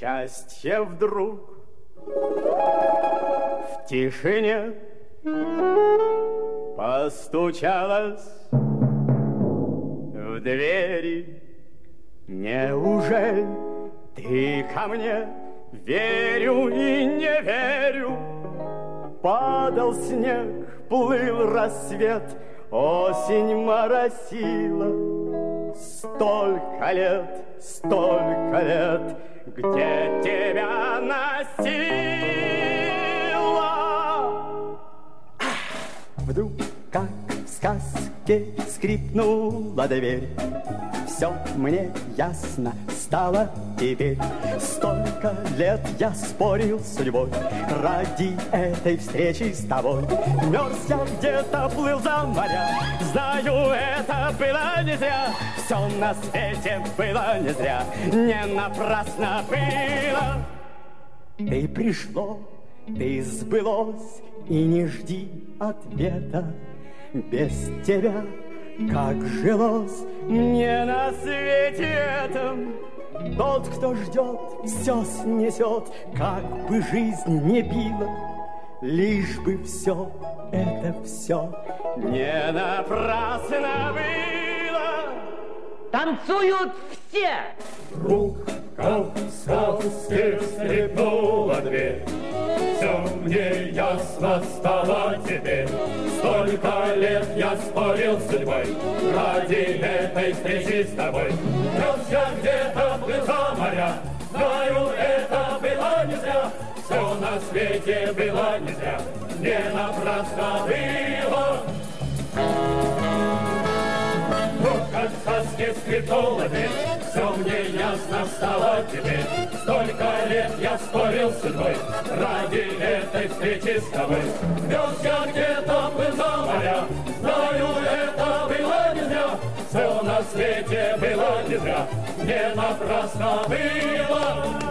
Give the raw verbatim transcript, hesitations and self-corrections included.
Счастье вдруг в тишине постучалось в двери. Неужели ты ко мне? Верю и не верю. Падал снег, плыл рассвет, осень моросила. Столько лет, столько лет, где тебя носила. Вдруг, как в сказке, скрипнула дверь. Все мне ясно стало теперь. Столько лет я спорил с судьбой ради этой встречи с тобой. Мерз я где-то, плыл за моря. Знаю, это было не зря. Все на свете было не зря. Не напрасно было. Ты пришло, ты сбылось, и не жди ответа. Без тебя как жилось мне на свете этом. Тот, кто ждет, все снесет, как бы жизнь не била, лишь бы все это все не напрасно было. Танцуют все! Вдруг, как в сказке, скрипнула дверь. Все мне ясно стало теперь. Столько лет я спорил с судьбой ради этой встречи с тобой. Мерз я где-то, плыл за моря. Знаю, это было не зря. Все на свете было не зря. Не напрасно было. Вдруг как в сказке скрипнула дверь. Все мне ясно стало теперь. Столько лет я спорил с судьбой ради этой встречи с тобой. Мерз я где-то, плыл за моря. Знаю, это было не зря. Все на свете было не зря. Не напрасно было.